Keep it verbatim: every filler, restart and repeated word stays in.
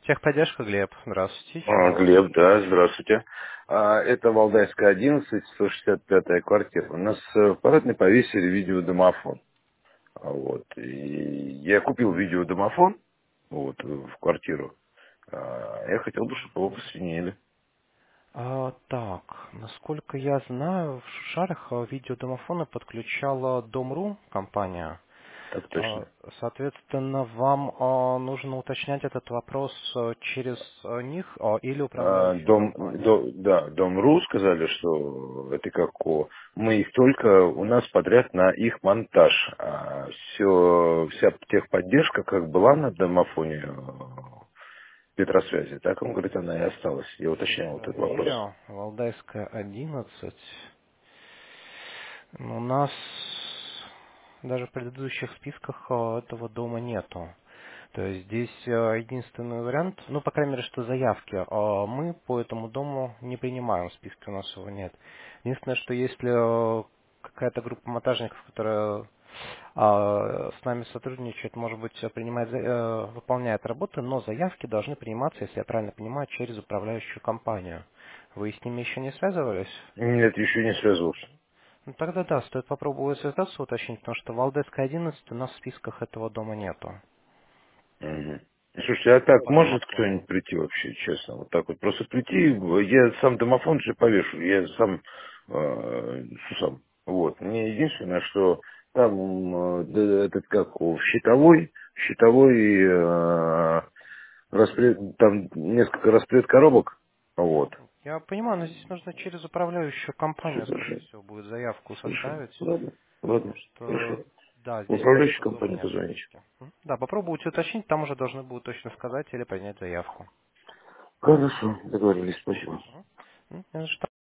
Техподдержка, Глеб. Здравствуйте. Чем А, могу вас Глеб, служить? да, здравствуйте. А, это Валдайская, одиннадцать, сто шестьдесят пятая квартира. У нас э, в парадной повесили видеодомофон. А, Вот. И я купил видеодомофон вот, в квартиру. А, я хотел бы, чтобы его посвинили. А, так, насколько я знаю, в Шушарах а, видеодомофоны подключала Дом.ру компания. Так А, точно. Соответственно, вам а, нужно уточнять этот вопрос а, через а, них а, или А, управляющую дом, компанию. до- да, Дом.ру сказали, что это как о, мы их только у нас подряд на их монтаж. А все, вся техподдержка как была на домофоне э, Петросвязи, так он говорит, она и осталась. Я Сейчас уточнял этот вопрос. проверю. Валдайская, одиннадцать. Ну, У нас даже в предыдущих списках а, этого дома нету. То есть здесь а, единственный вариант, ну, по крайней мере, что заявки, а, мы по этому дому не принимаем, в списке у нас его нет. Единственное, что если а, какая-то группа монтажников, которая а, с нами сотрудничает, может быть, принимает, за- э, выполняет работы, но заявки должны приниматься, если я правильно понимаю, через управляющую компанию. Вы с ними еще не связывались? Нет, еще не связывался. Ну, тогда да, стоит попробовать связаться, уточнить, потому что в Валдайской одиннадцать у нас в списках этого дома нету. Мгм. Слушайте, а так По может домофону. кто-нибудь прийти вообще, честно? Вот так вот просто прийти, я сам домофон же повешу, я сам, э, сам. Вот. Мне единственное, что там э, да, этот как его, щитовой, щитовой э, распред, там несколько распред коробок. Вот. Я понимаю, но здесь нужно через управляющую компанию, скорее Слушай, всего, будет заявку слушай, составить, ладно, потому ладно, что, хорошо. да, В здесь управляющую этого дома компанию нет в позвоните. списке. М? Да, попробуйте уточнить, там уже должны будут точно сказать или принять заявку. Хорошо, договорились, спасибо. Мгм. М, не за что.